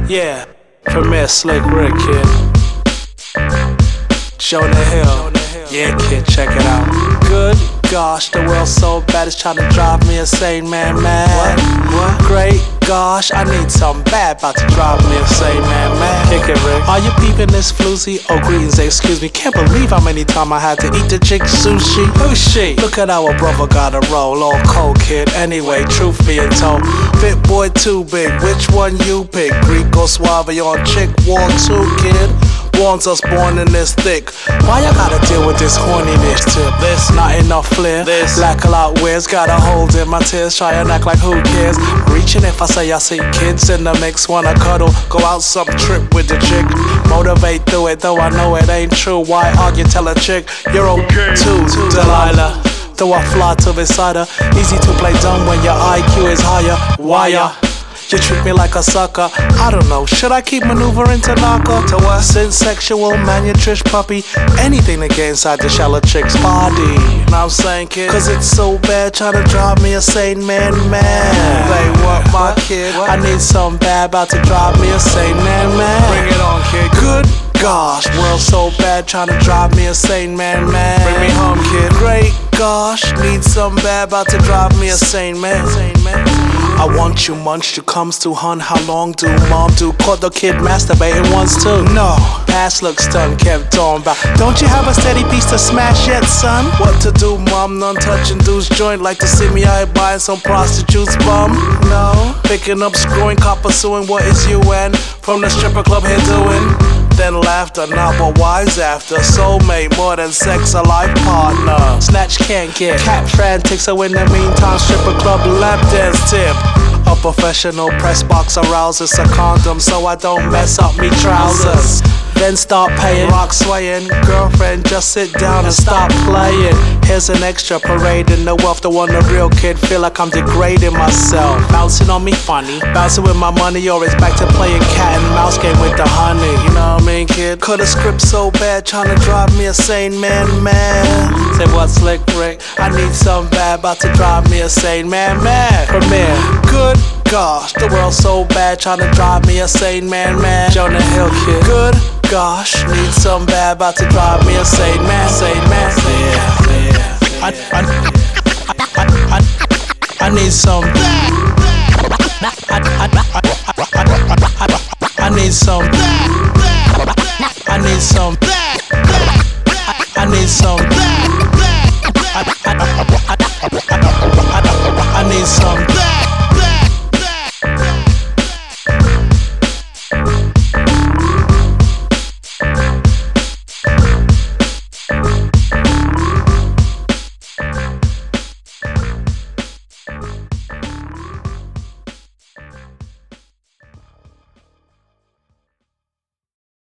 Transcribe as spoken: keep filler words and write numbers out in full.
Yeah, Premier Slick Rick, kid. Jonah Hill. Yeah, kid, check it out. Good gosh, the world's so bad, it's trying to drive me insane, man, man. What? What? Great gosh, I need something bad, about to drive me insane, man, man. Kick it, Rick. Are you peeping this floozy? Oh, greetings, excuse me. Can't believe how many times I had to eat the chick sushi. Who's she? Look at our brother gotta roll, all cold, kid. Anyway, truth being told, fit boy too big, which one you pick? Greek or Suave on chick war two, kid? Warns us born in this thick. Why y'all gotta deal with this horniness tip? This not enough flair. This lack a lot wears. Got a hold in my tears. Try and act like who cares? Reaching if I say I see kids in the mix. Wanna cuddle, go out some trip with the chick. Motivate through it, though I know it ain't true. Why argue? Tell a chick you're okay too, Delilah. Though I fly to beside her. Easy to play dumb when your I Q is higher. Why ya? You treat me like a sucker. I don't know, should I keep maneuvering to knock her? To what? Since sexual malnutrish puppy. Anything to get inside the shallow chick's body. Know I'm saying, kid? Cause it's so bad trying to drive me a sane man, man. Say what, my kid? What? I need something bad about to drive me a sane man, man. Bring it on, kid. Good gosh, world so bad trying to drive me a sane man, man. Bring me home, kid. Great gosh, need something bad about to drive me a sane man. Sane man. I want you munched, you comes to hun. How long do mom do? Caught the kid masturbating once too. No, past looks done, kept on back. Don't you have a steady piece to smash yet, son? What to do, mom? None touching dude's joint. Like to see me out buying some prostitute's bum? No, picking up, screwing, copper suing. What is you and from the stripper club here doing? Then laughter, not what wives after. Soulmate, more than sex, a life partner. Snatch can't get cat frantic, so in the meantime, stripper club lap dance tip. A professional press box arouses a condom, so I don't mess up me trousers. Then start paying, rock swaying. Girlfriend, just sit down and stop playing. Here's an extra parade in the wealth. The one the real kid feel like I'm degrading myself. Bouncing on me funny, bouncing with my money, or it's back to playing cat and mouse game with the honey. You know what I mean, kid? Cut a script so bad, trying to drive me a sane man, man. Say what, Slick Rick? I need something bad, about to drive me a sane man, man. Premier. Good gosh, the world's so bad, trying to drive me a sane man, man. Jonah Hill, kid. Good gosh, need some bad, about to drive me a sane man, sane man. Yeah, yeah. I, I, I, I, I, I need some bad.